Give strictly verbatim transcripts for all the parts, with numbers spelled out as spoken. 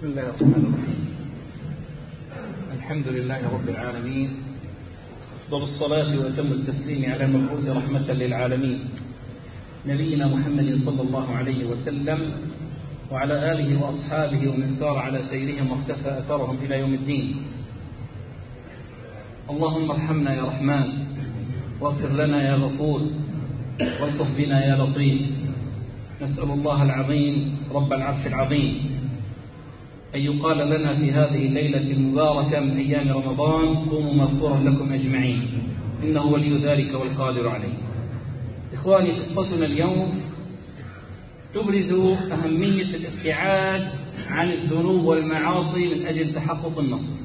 بسم الله الرحمن الرحيم. الحمد لله رب العالمين، أفضل الصلاة وأتم التسليم على المبعوث رحمة للعالمين نبينا محمد صلى الله عليه وسلم وعلى آله وأصحابه ومن سار على سيرهم واختفى أثرهم إلى يوم الدين. اللهم ارحمنا يا رحمن، واغفر لنا يا غفور، والطف بنا يا لطيف. نسأل الله العظيم رب العرش العظيم أن يقال لنا في هذه الليلة المباركة من أيام رمضان: قوموا مغفورا لكم أجمعين، إنه ولي ذلك والقادر عليه. إخواني، قصتنا اليوم تبرز أهمية الابتعاد عن الذنوب والمعاصي من أجل تحقق النصر،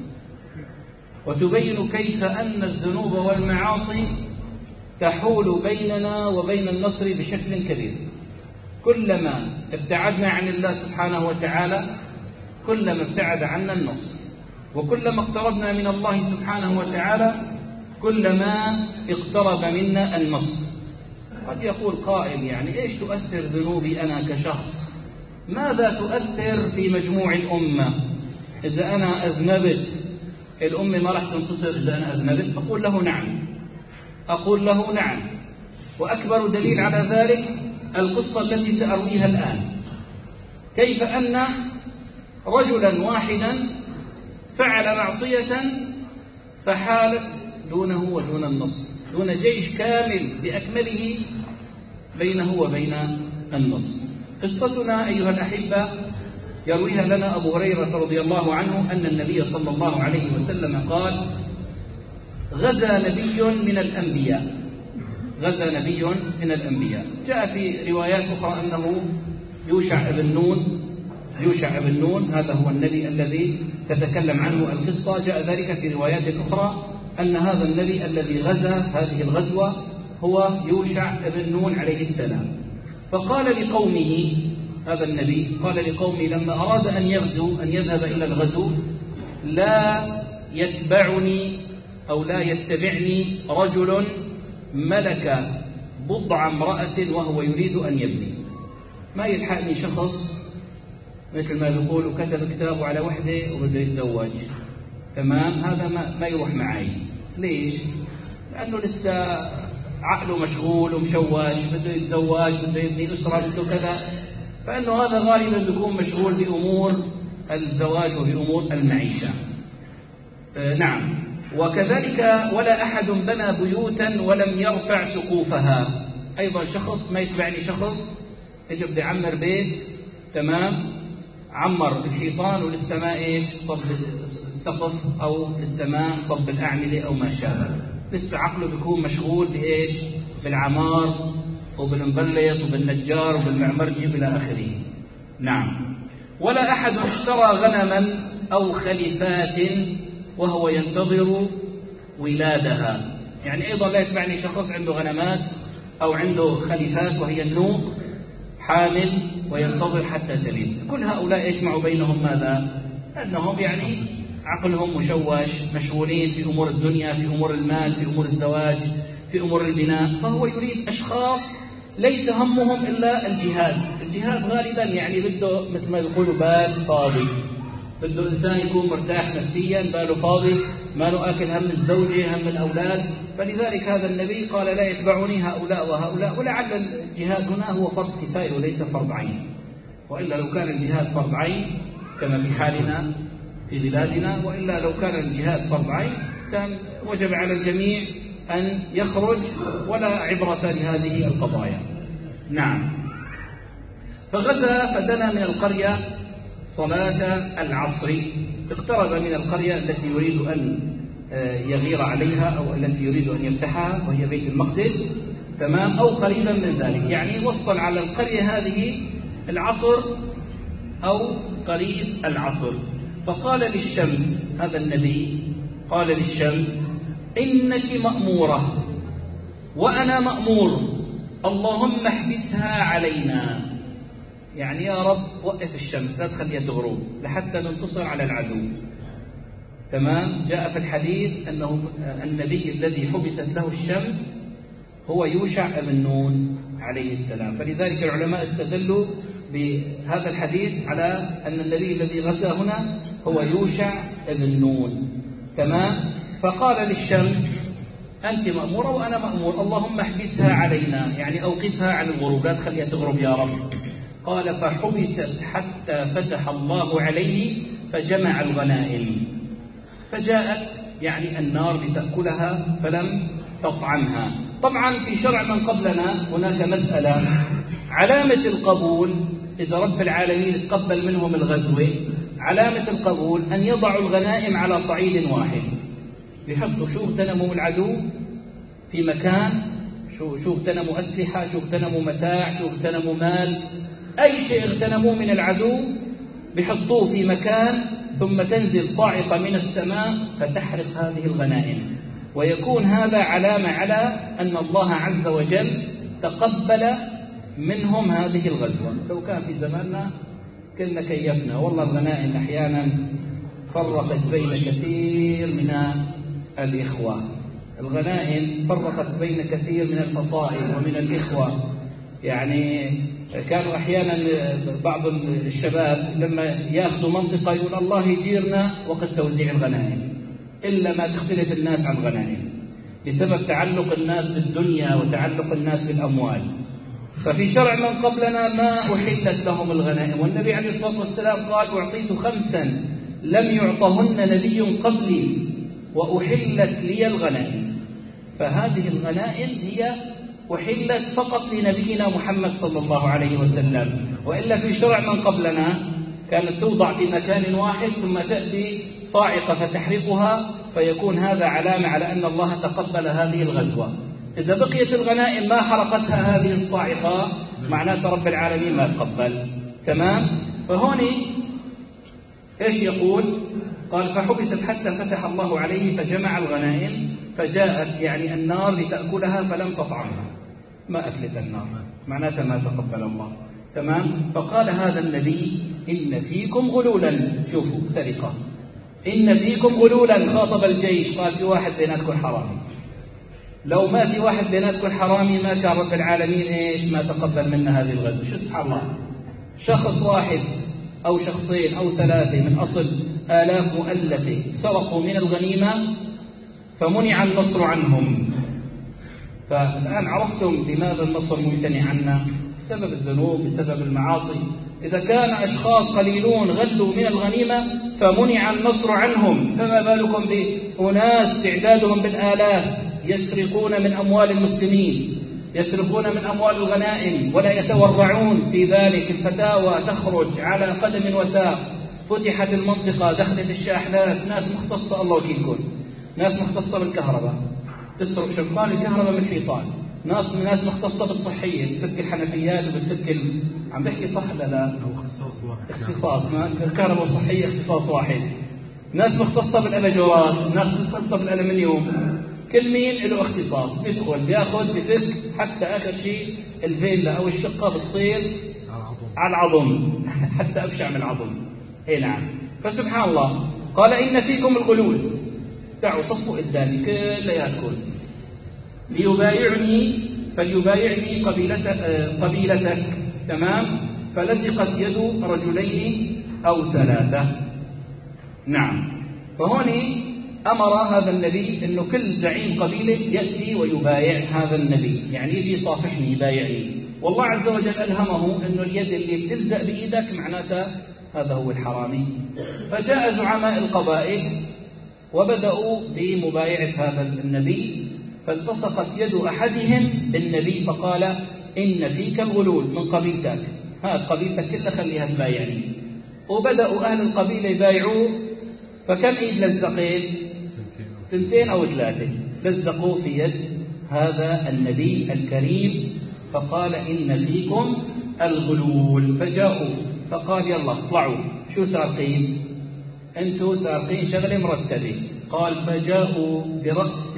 وتبين كيف أن الذنوب والمعاصي تحول بيننا وبين النصر بشكل كبير. كلما ابتعدنا عن الله سبحانه وتعالى كلما ابتعد عنا النصر، وكلما اقتربنا من الله سبحانه وتعالى كلما اقترب منا النصر. قد يقول قائل: يعني ايش تؤثر ذنوبي أنا كشخص؟ ماذا تؤثر في مجموع الأمة؟ إذا أنا أذنبت الأمة ما راح تنتصر إذا أنا أذنبت؟ أقول له نعم، أقول له نعم. وأكبر دليل على ذلك القصة التي سأرويها الآن، كيف أن رجلا واحدا فعل معصية فحالت دونه ودون النصر، دون جيش كامل بأكمله بينه وبين النصر. قصتنا أيها الأحبة يرويها لنا أبو هريرة رضي الله عنه أن النبي صلى الله عليه وسلم قال: غزا نبي من الأنبياء غزا نبي من الأنبياء جاء في روايات أخرى أنه يوشع بن نون يوشع بن نون هذا هو النبي الذي تتكلم عنه القصة. جاء ذلك في روايات أخرى أن هذا النبي الذي غزا هذه الغزوة هو يوشع بن نون عليه السلام. فقال لقومه، هذا النبي قال لقومه لما أراد أن يغزو أن يذهب إلى الغزو: لا يتبعني أو لا يتبعني رجل ملك بضع امرأة وهو يريد أن يبني. ما يلحقني شخص مثل ما بيقولوا كتب كتابه على وحده وبده يتزوج، تمام؟ هذا ما, ما يروح معي. ليش؟ لأنه لسه عقله مشغول ومشوش، بده يتزوج، بده يبني أسرة، بده كذا، فإنه هذا غالبا بيكون مشغول بأمور الزواج وبأمور المعيشة. آه نعم. وكذلك ولا أحد بنى بيوتا ولم يرفع سقوفها. أيضا شخص ما يتبعني شخص يجي بده يعمر بيت، تمام، عمر الحيطان ولسه ما ايش صب السقف او لسه ما صب الاعمده او ما شابه، لسه عقله بيكون مشغول بايش؟ بالعمار وبالمبلط وبالنجار وبالمعمرجي الى اخره. نعم. ولا احد اشترى غنما او خليفات وهو ينتظر ولادها. يعني ايضا لا يتبعني شخص عنده غنمات او عنده خليفات وهي النوق حامل وينتظر حتى تلد. كل هؤلاء يجمع بينهم ماذا؟ أنهم يعني عقلهم مشوش، مشغولين في أمور الدنيا، في أمور المال، في أمور الزواج، في أمور البناء. فهو يريد أشخاص ليس همهم إلا الجهاد. الجهاد غالبا يعني بده مثل ما يقولوا بال فاضي، بده إنسان يكون مرتاح نفسيا، باله فاضي، ما له آكل هم الزوجة هم الأولاد. فلذلك هذا النبي قال: لا يتبعني هؤلاء وهؤلاء. ولعل الجهاد هنا هو فرض كفاية وليس فرض عين، وإلا لو كان الجهاد فرض عين كما في حالنا في بلادنا، وإلا لو كان الجهاد فرض عين كان وجب على الجميع أن يخرج ولا عبرة لهذه القضايا. نعم. فغزا فدنا من القرية صلاة العصر، اقترب من القرية التي يريد أن يغير عليها أو التي يريد أن يفتحها وهي بيت المقدس، تمام، أو قريبا من ذلك، يعني وصل على القرية هذه العصر أو قريب العصر. فقال للشمس، هذا النبي قال للشمس: إنك مأمورة وأنا مأمور، اللهم احبسها علينا. يعني يا رب وقف الشمس، لا تخليها تغرب لحتى ننتصر على العدو. تمام. جاء في الحديث أنه النبي الذي حبست له الشمس هو يوشع بن نون عليه السلام. فلذلك العلماء استدلوا بهذا الحديث على أن النبي الذي غزا هنا هو يوشع بن نون. تمام. فقال للشمس أنت مأمورة وأنا مأمور، اللهم احبسها علينا، يعني أوقفها عن الغروب، لا تخليها تغرب يا رب. قال فحبست حتى فتح الله عليه فجمع الغنائم، فجاءت يعني النار لتأكلها فلم تطعمها. طبعا في شرع من قبلنا هناك مسألة، علامة القبول إذا رب العالمين تقبل منهم الغزوة، علامة القبول أن يضعوا الغنائم على صعيد واحد، بيحطوا شو اغتنموا العدو في مكان، شو شو اغتنموا أسلحة، شو اغتنموا متاع، شو اغتنموا مال، أي شيء اغتنموه من العدو بيحطوه في مكان، ثم تنزل صاعقة من السماء فتحرق هذه الغنائم، ويكون هذا علامة على أن الله عز وجل تقبل منهم هذه الغزوة. لو كان في زماننا كنا كيفنا، والله الغنائم أحيانا فرقت بين كثير من الإخوة، الغنائم فرقت بين كثير من الفصائل ومن الإخوة. يعني كانوا أحيانا بعض الشباب لما يأخذوا منطقة يقول الله يجيرنا وقت توزيع الغنائم، إلا ما تختلف الناس عن الغنائم بسبب تعلق الناس بالدنيا وتعلق الناس بالأموال. ففي شرع من قبلنا ما أحلت لهم الغنائم، والنبي عليه الصلاة والسلام قال أعطيت خمسا لم يعطهن نبي قبلي وأحلت لي الغنائم. فهذه الغنائم هي أحلت فقط لنبينا محمد صلى الله عليه وسلم، وإلا في شرع من قبلنا كانت توضع في مكان واحد ثم تأتي صاعقة فتحرقها، فيكون هذا علامة على أن الله تقبل هذه الغزوة. إذا بقيت الغنائم ما حرقتها هذه الصاعقة معناته رب العالمين ما تقبل. تمام. فهون إيش يقول؟ قال فحبست حتى فتح الله عليه فجمع الغنائم، فجاءت يعني النار لتأكلها فلم تطعمها، ما أكلت النار، معناتها ما تقبل الله. تمام. فقال هذا النبي إن فيكم غلولا، شوفوا سرقة، إن فيكم غلولا، خاطب الجيش قال في واحد بيناتكم حرامي، لو ما في واحد بيناتكم حرامي ما كان رب العالمين إيش ما تقبل منا هذه الغزوة. شو سبحان الله، شخص واحد أو شخصين أو ثلاثة من أصل آلاف مؤلفة سرقوا من الغنيمة فمنع النصر عنهم. فالآن عرفتم لماذا النصر ممتنع عنا؟ بسبب الذنوب، بسبب المعاصي. إذا كان أشخاص قليلون غلوا من الغنيمة فمنع النصر عنهم، فما بالكم بأناس تعدادهم بالآلاف يسرقون من أموال المسلمين، يسرقون من أموال الغنائم ولا يتورعون في ذلك. الفتاوى تخرج على قدم وساق، فتحت المنطقة، دخلت الشاحنات، ناس مختصة الله وكيلكم، ناس مختصة بالكهرباء تسرق شغال الكهرباء من الحيطان، ناس ناس مختصة بالصحية بتفك الحنفيات وبتفك ال... عم بحكي صح لا لا؟ هو اختصاص واحد، اختصاص ما الكهرباء والصحية اختصاص واحد. ناس مختصة بالأباجورات، ناس مختصة بالألمنيوم، كل مين له اختصاص، بيدخل بياخذ بفك حتى آخر شيء الفيلا أو الشقة بتصير على العظم حتى أبشع من العظم. إيه نعم. فسبحان الله قال إن فيكم الغلول، دعوا صفوا قدامي كلياتكم ليبايعني فليبايعني قبيلتك, قبيلتك. تمام. فلزقت يد رجلين أو ثلاثة. نعم. فهون أمر هذا النبي أنه كل زعيم قبيلة يأتي ويبايع هذا النبي، يعني يجي صافحني يبايعني. والله عز وجل ألهمه أنه اليد اللي تلزق بإيدك معناتها هذا هو الحرامي. فجاء زعماء القبائل وبدأوا بمبايعة هذا النبي، فالتصقت يد أحدهم بالنبي فقال إن فيك الغلول من قبيلتك، هات قبيلتك كلها خليها تبايعني. وبدأوا أهل القبيلة يبايعوه، فكم إيد لزقت؟ تنتين أو ثلاثة لزقوا في يد هذا النبي الكريم، فقال إن فيكم الغلول. فجاءوا فقال يلا اطلعوا، شو سارقين؟ أنتوا سارقين شغلة مرتبة. قال فجاءوا برأس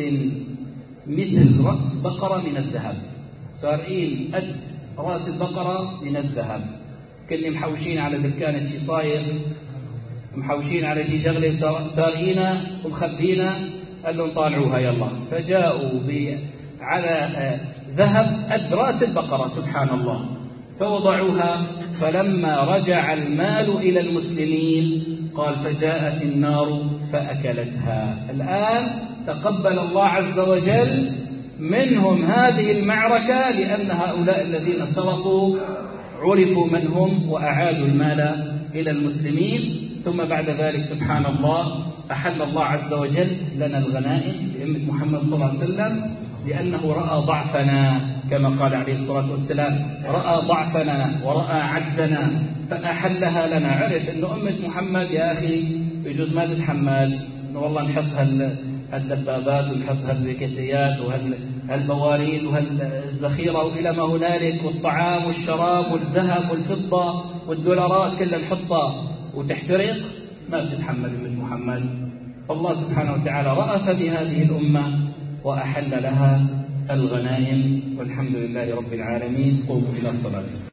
مثل رأس بقرة من الذهب، سارقين قد رأس البقرة من الذهب، كل محوشين على دكانة شي صاير، محوشين على شي شغلة سارقينها ومخبينها، قال لهم طالعوها يلا. فجاءوا على ذهب قد رأس البقرة، سبحان الله. فوضعوها، فلما رجع المال إلى المسلمين قال فجاءت النار فأكلتها. الآن تقبل الله عز وجل منهم هذه المعركة، لأن هؤلاء الذين سرقوا عرفوا من هم وأعادوا المال إلى المسلمين. ثم بعد ذلك سبحان الله أحل الله عز وجل لنا الغنائم لأمة محمد صلى الله عليه وسلم، لأنه رأى ضعفنا كما قال عليه الصلاة والسلام، رأى ضعفنا ورأى عجزنا فأحلها لنا. عرف أنه أمة محمد يا أخي يجوز ما تتحمل، أنه والله نحط هالدبابات ونحط هالكاسيات وهالبواريد وهالذخيرة وإلى ما هنالك، والطعام والشراب والذهب والفضة والدولارات كلها نحطها وتحترق، ما بتتحمل أمة محمد. فالله سبحانه وتعالى رأف بهذه الأمة وأحل لها الغنائم، والحمد لله رب العالمين. قوموا إلى الصلاة.